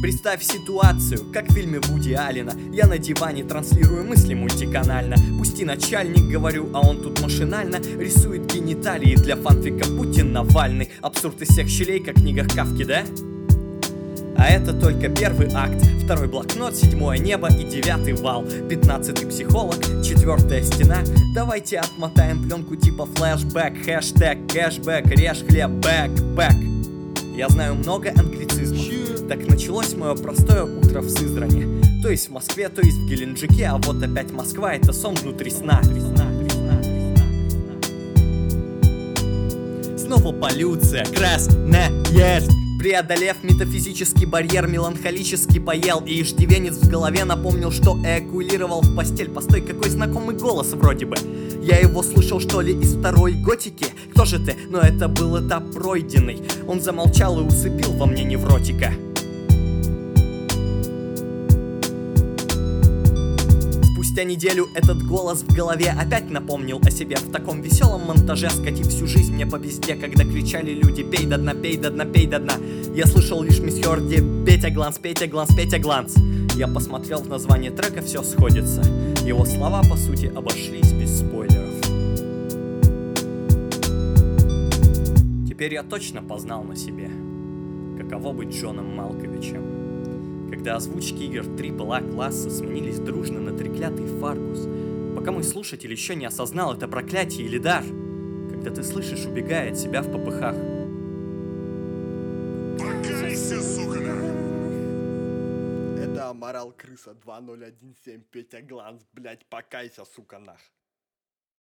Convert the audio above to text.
Представь ситуацию, как в фильме Вуди Аллена. Я на диване транслирую мысли мультиканально. Пусти начальник, говорю, а он тут машинально рисует гениталии для фанфика Путин Навальный. Абсурд из всех щелей, как в книгах Кафки, да? А это только первый акт, второй блокнот, седьмое небо и девятый вал, 15-й психолог, четвертая стена. Давайте отмотаем пленку типа флешбэк, хэштег, кэшбэк, режь хлеб, бэк. Я знаю много англицизмов. Так началось мое простое утро в Сызрани. То есть в Москве, то есть в Геленджике, а вот опять Москва — это сон внутри сна. Снова полюция, красная. Преодолев метафизический барьер, меланхолически поел. И иждивенец в голове напомнил, что эякулировал в постель. Постой, какой знакомый голос вроде бы. Я его слышал, что ли, из второй готики? Кто же ты? Но это был этап пройденный. Он замолчал и усыпил во мне невротика. Спустя неделю этот голос в голове опять напомнил о себе. В таком веселом монтаже, скатив всю жизнь мне по везде, когда кричали люди: пей до дна, пей до дна, пей до дна. Я слышал лишь Мисс Хёрди: Петя Гланс, Петя Гланс, Петя Гланс. Я посмотрел в название трека, все сходится. Его слова, по сути, обошлись без спойлеров. Теперь я точно познал на себе, каково быть Джоном Малковичем. Когда озвучки игр AAA класса сменились дружно на треклятый Фаргус, пока мой слушатель еще не осознал это проклятие или дар, когда ты слышишь, убегая от себя в попыхах. Покайся, сука! Это Аморал Крыса 2017, Петя Гланс, блять, покайся, сука, нах.